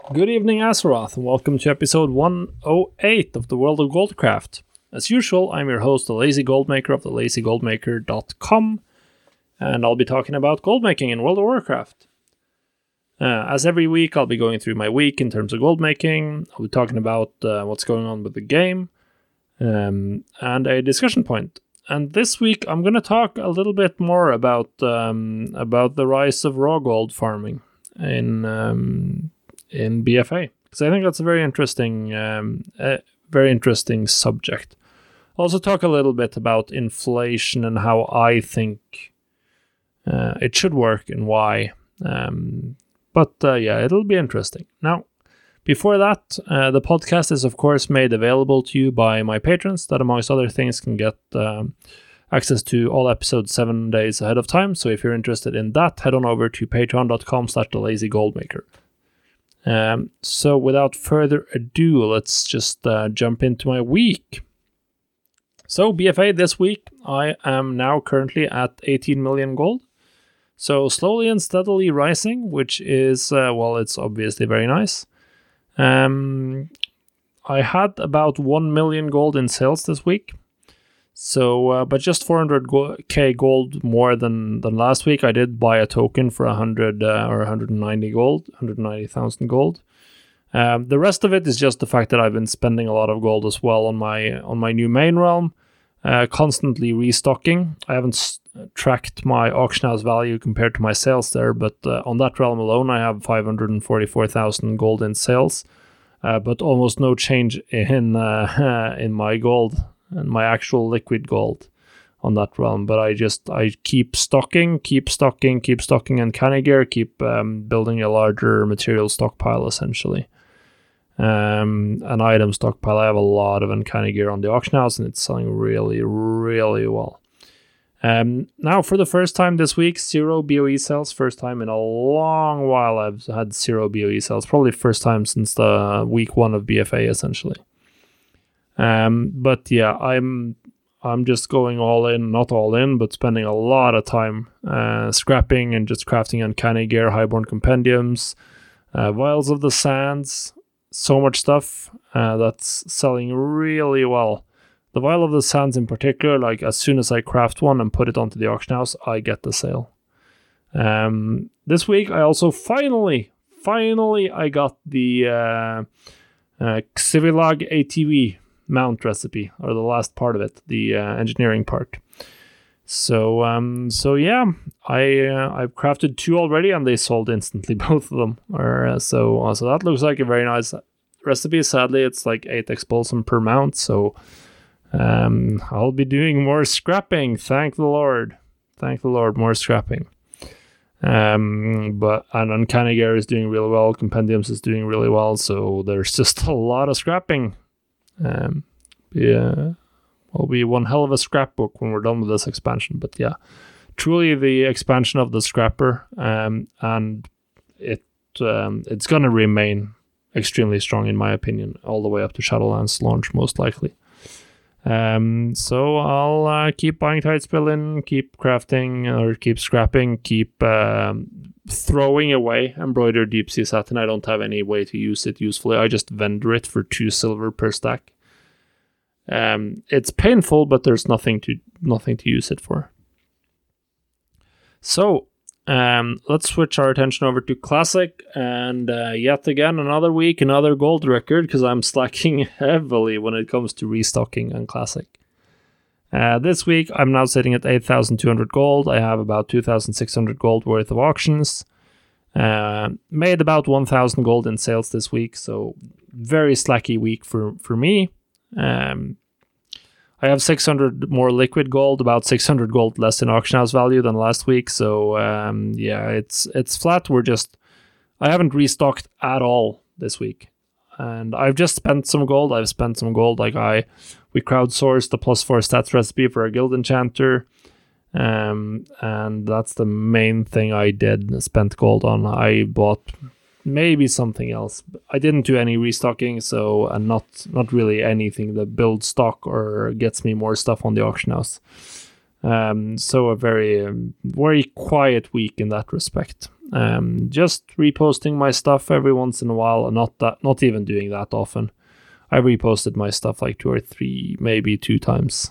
Good evening, Azeroth, and welcome to episode 108 of the World of Goldcraft. As usual, I'm your host, the Lazy Goldmaker of thelazygoldmaker.com, and I'll be talking about goldmaking in World of Warcraft. As every week, I'll be going through my week in terms of goldmaking. I'll be talking about what's going on with the game, and a discussion point. And this week, I'm going to talk a little bit more about the rise of raw gold farming in BFA, because I think that's a very interesting subject. I'll also talk a little bit about inflation and how I think it should work and why. But it'll be interesting. Now, before that, the podcast is, of course, made available to you by my patrons that, amongst other things, can get access to all episodes 7 days ahead of time. So if you're interested in that, head on over to patreon.com/thelazygoldmaker. So without further ado, let's just jump into my week. So BFA this week, I am now currently at 18 million gold. So slowly and steadily rising, which is, it's obviously very nice. I had about 1 million gold in sales this week. So, but just 400k gold more than last week. I did buy a token for 100 or 190 gold, 190,000 gold. The rest of it is just the fact that I've been spending a lot of gold as well on my new main realm, constantly restocking. I haven't tracked my auction house value compared to my sales there, but on that realm alone, I have 544,000 gold in sales, but almost no change in my gold and my actual liquid gold on that realm. But I keep stocking and canny gear, keep building a larger material stockpile essentially. An item stockpile. I have a lot of uncanny gear on the auction house and it's selling really, really well. Now for the first time this week, 0 BOE sales. First time in a long while I've had 0 BOE sales. Probably first time since the week 1 of BFA essentially. But yeah, I'm just going all in, not all in, but spending a lot of time scrapping and just crafting uncanny gear, highborn compendiums, vials of the sands, so much stuff that's selling really well. The vial of the sands in particular, like as soon as I craft one and put it onto the auction house, I get the sale. This week I also finally I got the Xivilag ATV mount recipe, or the last part of it, the engineering part. So yeah, I've crafted 2 already and they sold instantly, both of them. So that looks like a very nice recipe. Sadly, it's like 8 expulsum per mount, so I'll be doing more scrapping. Thank the Lord, more scrapping. But uncanny gear is doing really well, compendiums is doing really well, so there's just a lot of scrapping. Will be one hell of a scrapbook when we're done with this expansion. But yeah, truly the expansion of the scrapper, and it's gonna remain extremely strong in my opinion, all the way up to Shadowlands launch most likely. So I'll keep buying Tidespillin, keep crafting or keep scrapping, keep throwing away embroidered deep sea satin. I don't have any way to use it usefully. I just vendor it for 2 silver per stack. It's painful, but there's nothing to use it for. So let's switch our attention over to Classic, and yet again another week, another gold record, because I'm slacking heavily when it comes to restocking on Classic. This week I'm now sitting at 8,200 gold. I have about 2,600 gold worth of auctions. Made about 1,000 gold in sales this week, so very slacky week for me. I have 600 more liquid gold, about 600 gold less in auction house value than last week. So it's flat. I haven't restocked at all this week, and I've just spent some gold. We crowdsourced the +4 stats recipe for a guild enchanter, and that's the main thing I did. Spent gold on. I bought maybe something else. I didn't do any restocking, and not really anything that builds stock or gets me more stuff on the auction house. So a very very quiet week in that respect. Just reposting my stuff every once in a while, and not even doing that often. I reposted my stuff like 2 or 3, maybe 2 times.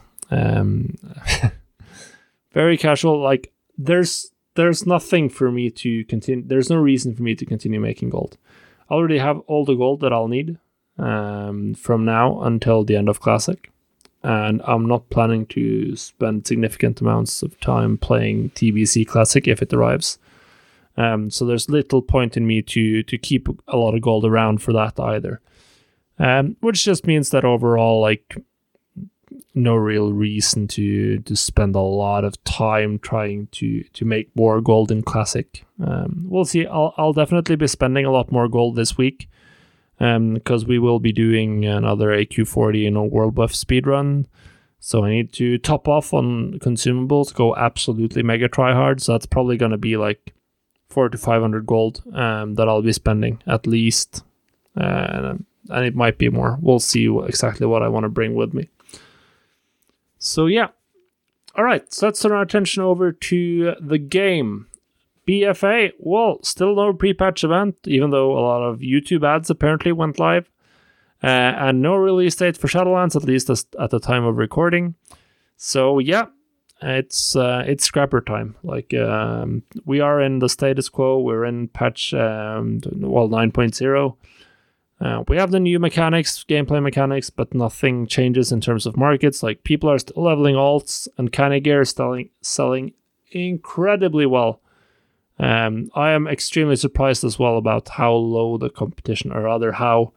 Very casual. Like there's nothing for me to continue. There's no reason for me to continue making gold. I already have all the gold that I'll need from now until the end of Classic. And I'm not planning to spend significant amounts of time playing TBC Classic if it arrives. So there's little point in me to keep a lot of gold around for that either. Which just means that overall, like, no real reason to spend a lot of time trying to make more gold in Classic. We'll see. I'll definitely be spending a lot more gold this week. Because we will be doing another AQ40 World Buff speedrun. So I need to top off on consumables, go absolutely mega try hard. So that's probably going to be like 400 to 500 gold that I'll be spending at least. And it might be more. We'll see exactly what I want to bring with me. So yeah. All right, so let's turn our attention over to the game. BFA, well, still no pre-patch event, even though a lot of YouTube ads apparently went live. And no release date for Shadowlands, at least at the time of recording. So yeah, it's scrapper time. Like we are in the status quo. We're in patch 9.0. We have the new mechanics, gameplay mechanics, but nothing changes in terms of markets. Like people are still leveling alts, and Canny Gear is selling incredibly well. I am extremely surprised as well about how low the competition, or rather how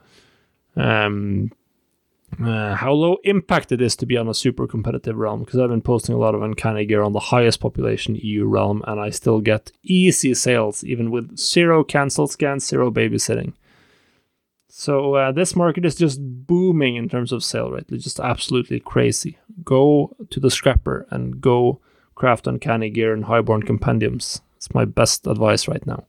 low impact it is to be on a super competitive realm, because I've been posting a lot of Uncanny Gear on the highest population EU realm, and I still get easy sales, even with 0 cancel scans, 0 babysitting. So this market is just booming in terms of sale rate. It's just absolutely crazy. Go to the scrapper and go craft Uncanny Gear and Highborn compendiums. It's my best advice right now.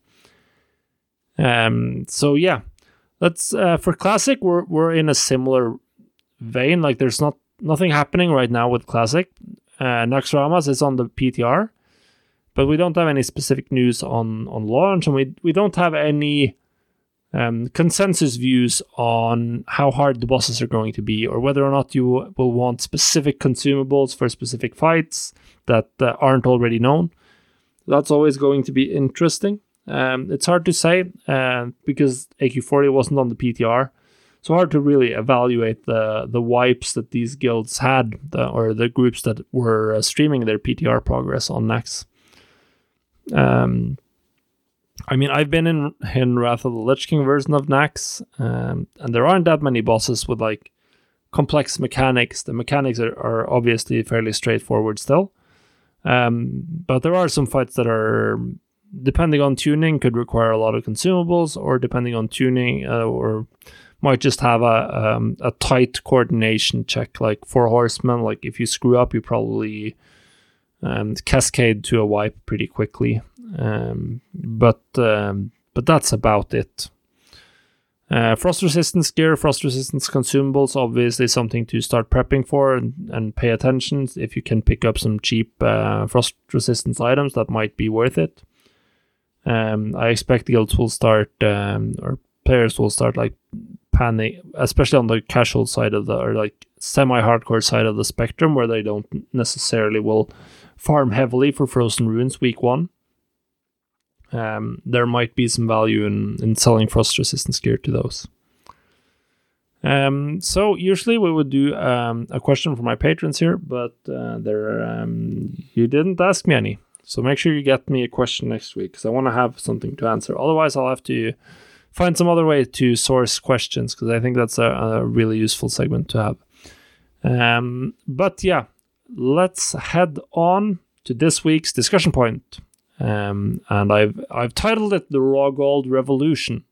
So yeah, let's for Classic, we're in a similar vein. Like there's nothing happening right now with Classic. Naxxramas is on the PTR, but we don't have any specific news on launch, and we don't have any consensus views on how hard the bosses are going to be, or whether or not you will want specific consumables for specific fights that aren't already known. That's always going to be interesting. It's hard to say because AQ40 wasn't on the PTR. So hard to really evaluate the wipes that these guilds had, or the groups that were streaming their PTR progress on Naxx. I mean, I've been in Wrath of the Lich King version of Naxx, and there aren't that many bosses with like complex mechanics. The mechanics are obviously fairly straightforward still. But there are some fights that are, depending on tuning, could require a lot of consumables, or depending on tuning, or might just have a tight coordination check. Like for Horsemen, like if you screw up, you probably cascade to a wipe pretty quickly. But that's about it. Frost resistance gear, frost resistance consumables, obviously something to start prepping for and pay attention. If you can pick up some cheap frost resistance items, that might be worth it. I expect guilds will start, or players will start like panning, especially on the casual side of or like semi-hardcore side of the spectrum, where they don't necessarily will farm heavily for Frozen Ruins week 1. There might be some value in selling frost resistance gear to those. So usually we would do a question for my patrons here, but you didn't ask me any. So make sure you get me a question next week, because I want to have something to answer. Otherwise, I'll have to find some other way to source questions, because I think that's a really useful segment to have. But yeah, let's head on to this week's discussion point. And I've titled it the Raw Gold Revolution.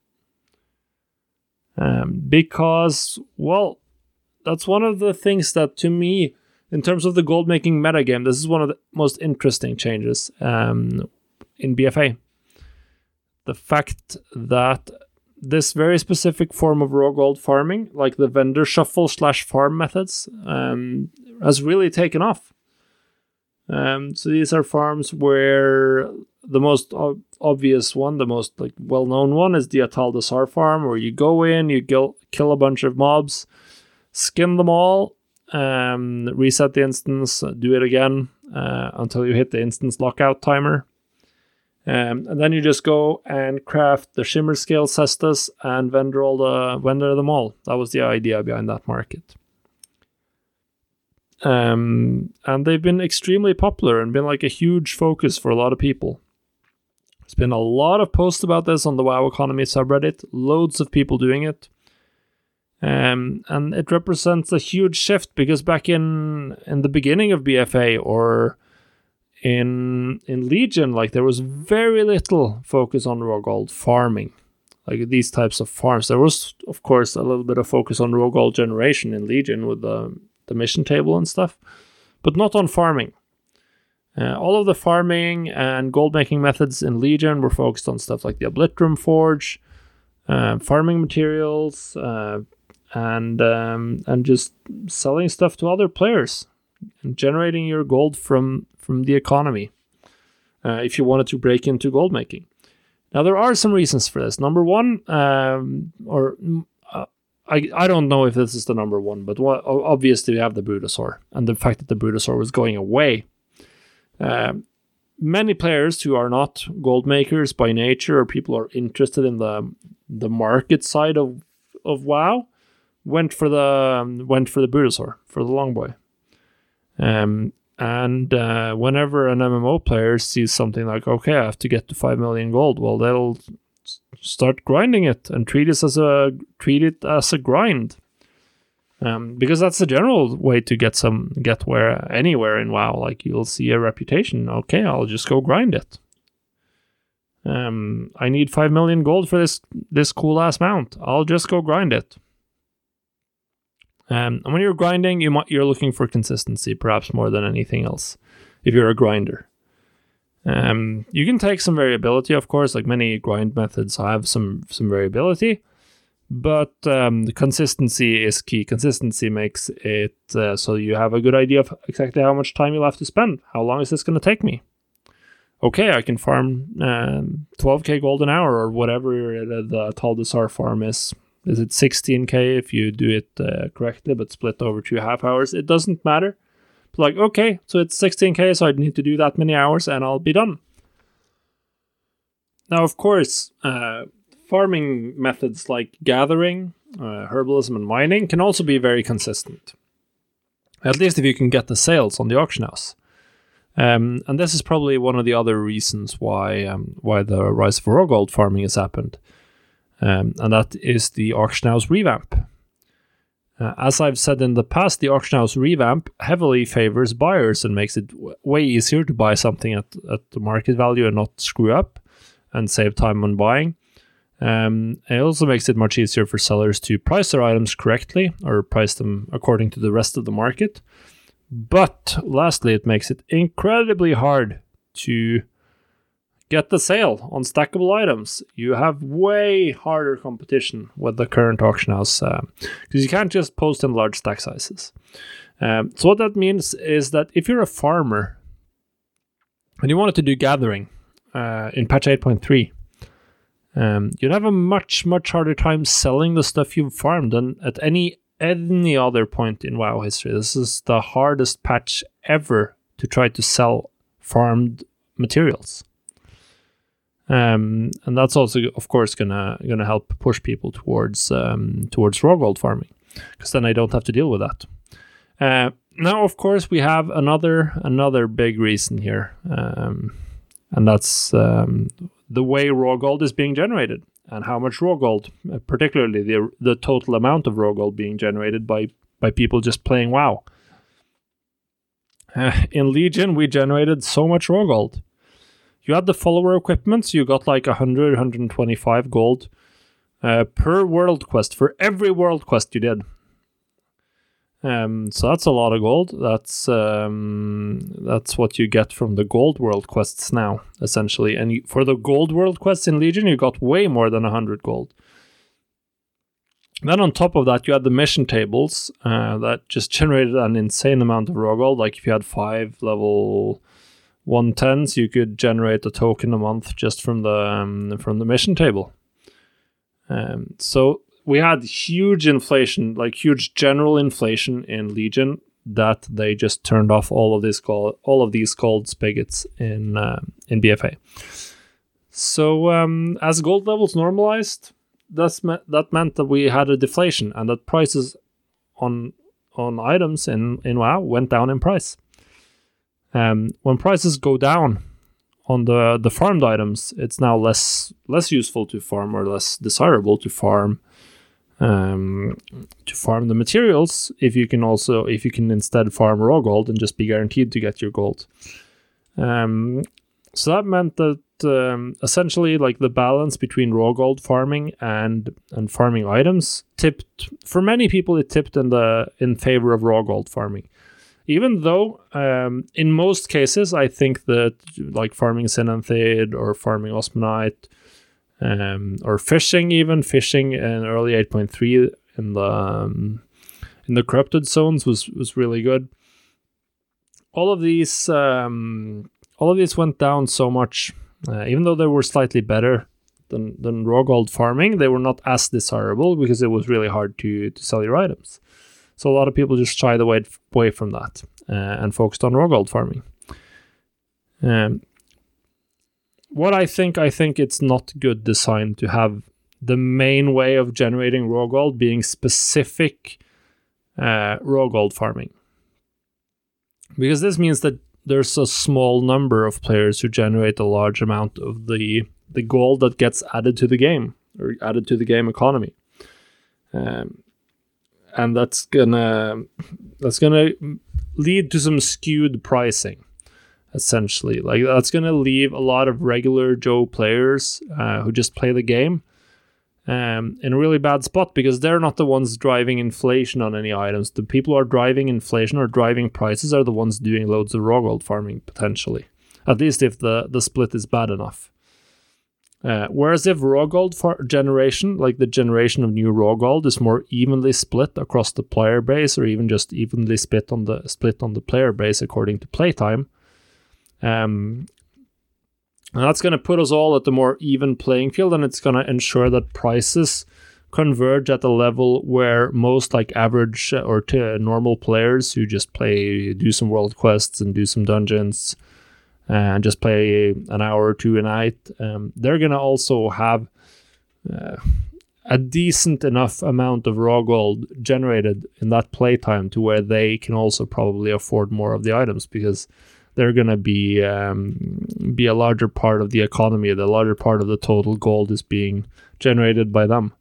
Because, well, that's one of the things that, to me, in terms of the gold making metagame, this is one of the most interesting changes in BFA. The fact that this very specific form of raw gold farming, like the vendor shuffle / farm methods, has really taken off. So these are farms where the most obvious one, the most like well-known one, is the Atal Dasar farm, where you go in, you kill a bunch of mobs, skin them all, reset the instance, do it again until you hit the instance lockout timer. And then you just go and craft the Shimmer Scale Cestus and vendor them all. That was the idea behind that market. And they've been extremely popular and been like a huge focus for a lot of people. There's been a lot of posts about this on the WoW Economy subreddit, loads of people doing it. And it represents a huge shift, because back in the beginning of BFA or in Legion, like there was very little focus on raw gold farming, like these types of farms. There was, of course, a little bit of focus on raw gold generation in Legion with the mission table and stuff, but not on farming. All of the farming and gold making methods in Legion were focused on stuff like the Oblitrum Forge, farming materials, and just selling stuff to other players and generating your gold from the economy if you wanted to break into gold making. Now, there are some reasons for this. Number one, I don't know if this is the number one, but obviously we have the Brutosaur, and the fact that the Brutosaur was going away. Many players who are not gold makers by nature, or people who are interested in the market side of WoW, went for the Brutosaur, for the Longboy. And whenever an MMO player sees something like, okay, I have to get to 5 million gold, well, they'll start grinding it and treat it as a grind, because that's the general way to get anywhere in WoW. Like, you'll see a reputation. Okay, I'll just go grind it. I need 5 million gold for this cool ass mount. I'll just go grind it. And when you're grinding, you're looking for consistency, perhaps more than anything else, if you're a grinder. You can take some variability, of course, like many grind methods have some variability, but the consistency is key. Consistency makes it so you have a good idea of exactly how much time you'll have to spend. How long is this going to take me? Okay, I can farm 12k gold an hour, or whatever the Atal Dasar farm is. Is it 16k if you do it correctly, but split over 2.5 hours? It doesn't matter. Like, okay, so it's 16k, so I need to do that many hours and I'll be done. Now, of course, farming methods like gathering, herbalism, and mining can also be very consistent. At least if you can get the sales on the auction house. And this is probably one of the other reasons why the rise of raw gold farming has happened. And that is the auction house revamp. As I've said in the past, the auction house revamp heavily favors buyers and makes it way easier to buy something at the market value and not screw up and save time on buying. It also makes it much easier for sellers to price their items correctly, or price them according to the rest of the market. But lastly, it makes it incredibly hard to get the sale on stackable items. You have way harder competition with the current auction house, because you can't just post in large stack sizes. So what that means is that if you're a farmer and you wanted to do gathering in patch 8.3, you'd have a much harder time selling the stuff you've farmed than at any other point in WoW history. This is the hardest patch ever to try to sell farmed materials. And that's also, of course, gonna help push people towards raw gold farming, because then I don't have to deal with that. Now, of course, we have another big reason here, and that's the way raw gold is being generated, and how much raw gold, particularly the total amount of raw gold being generated by people just playing WoW. In Legion, we generated so much raw gold. You had the follower equipment, so you got like 125 gold per world quest, for every world quest you did. So that's a lot of gold. That's what you get from the gold world quests now, essentially. And for the gold world quests in Legion, you got way more than 100 gold. Then on top of that, you had the mission tables that just generated an insane amount of raw gold. Like if you had 5 level 110s, you could generate a token a month just from the mission table. So we had huge inflation, like huge general inflation in Legion, that they just turned off all of these gold spigots in BFA. So as gold levels normalized, that meant that we had a deflation, and that prices on items in WoW went down in price. When prices go down on the farmed items, it's now less useful to farm, or less desirable to farm the materials if you can instead farm raw gold and just be guaranteed to get your gold. So that meant that essentially, like, the balance between raw gold farming and farming items tipped, for many people, it tipped in favor of raw gold farming. Even though in most cases I think that, like, farming Synanthid or farming Osmanite, or fishing in early 8.3 in the corrupted zones was really good. All of these went down so much. Even though they were slightly better than raw gold farming, they were not as desirable because it was really hard to sell your items. So a lot of people just shied away from that and focused on raw gold farming. What I think it's not good design to have the main way of generating raw gold being specific raw gold farming. Because this means that there's a small number of players who generate a large amount of the gold that gets added to the game, or added to the game economy. And that's gonna lead to some skewed pricing, essentially. Like, that's gonna leave a lot of regular Joe players who just play the game in a really bad spot, because they're not the ones driving inflation on any items. The people who are driving inflation or driving prices are the ones doing loads of raw gold farming, potentially. At least if the split is bad enough. Whereas if raw gold generation, like the generation of new raw gold, is more evenly split across the player base, or even just evenly split on the player base according to playtime, and that's going to put us all at the more even playing field, and it's going to ensure that prices converge at a level where most, like, average or normal players who just do some world quests and do some dungeons and just play an hour or two a night, they're going to also have a decent enough amount of raw gold generated in that playtime to where they can also probably afford more of the items, because they're going to be a larger part of the economy. The larger part of the total gold is being generated by them.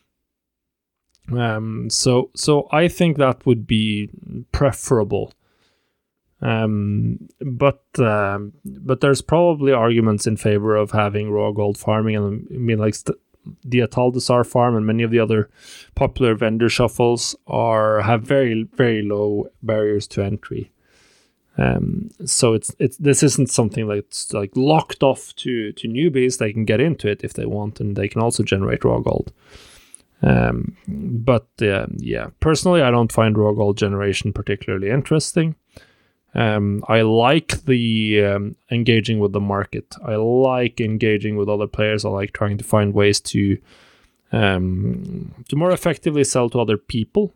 So I think that would be preferable. But there's probably arguments in favor of having raw gold farming, and I mean, like, the Ataldazar farm and many of the other popular vendor shuffles have very, very low barriers to entry. So this isn't something that's like locked off to newbies. They can get into it if they want, and they can also generate raw gold. But personally, I don't find raw gold generation particularly interesting. I like the engaging with the market. I like engaging with other players. I like trying to find ways to more effectively sell to other people.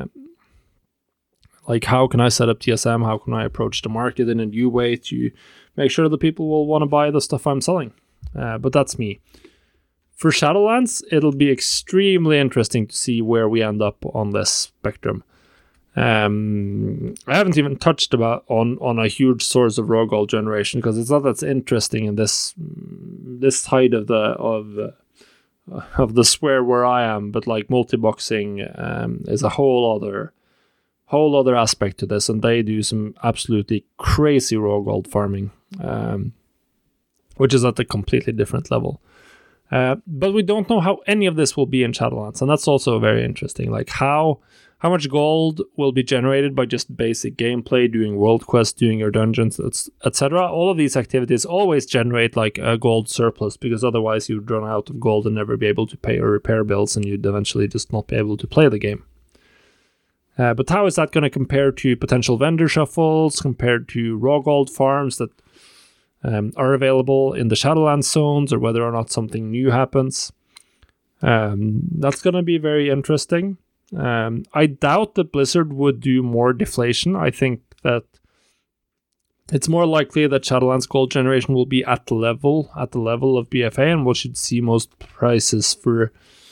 Like, how can I set up TSM? How can I approach the market in a new way to make sure that people will want to buy the stuff I'm selling? But that's me. For Shadowlands, it'll be extremely interesting to see where we end up on this spectrum. I haven't even touched on a huge source of raw gold generation, because it's not that interesting in this side of the square where I am. But like, multi-boxing is a whole other aspect to this, and they do some absolutely crazy raw gold farming, which is at a completely different level. But we don't know how any of this will be in Shadowlands, and that's also very interesting. Like, how how much gold will be generated by just basic gameplay, doing world quests, doing your dungeons, etc. All of these activities always generate like a gold surplus, because otherwise you'd run out of gold and never be able to pay or repair bills, and you'd eventually just not be able to play the game. But how is that going to compare to potential vendor shuffles, compared to raw gold farms that are available in the Shadowlands zones, or whether or not something new happens? That's going to be very interesting. I doubt that Blizzard would do more deflation. I think that it's more likely that Shadowlands gold generation will be at the level of BFA, and we should see most prices for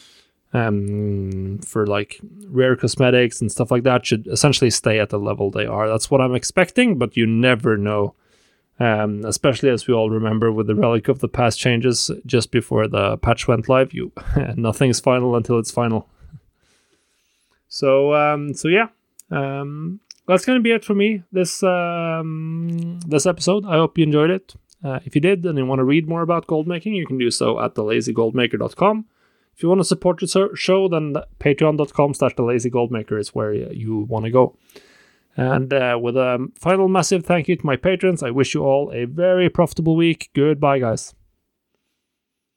like rare cosmetics and stuff like that should essentially stay at the level they are. That's what I'm expecting, but you never know. Especially as we all remember with the Relic of the Past changes just before the patch went live, nothing's final until it's final. So yeah, that's going to be it for me this episode. I hope you enjoyed it. If you did and you want to read more about gold making, you can do so at thelazygoldmaker.com. If you want to support the show, then patreon.com/thelazygoldmaker is where you want to go. And with a final massive thank you to my patrons, I wish you all a very profitable week. Goodbye, guys.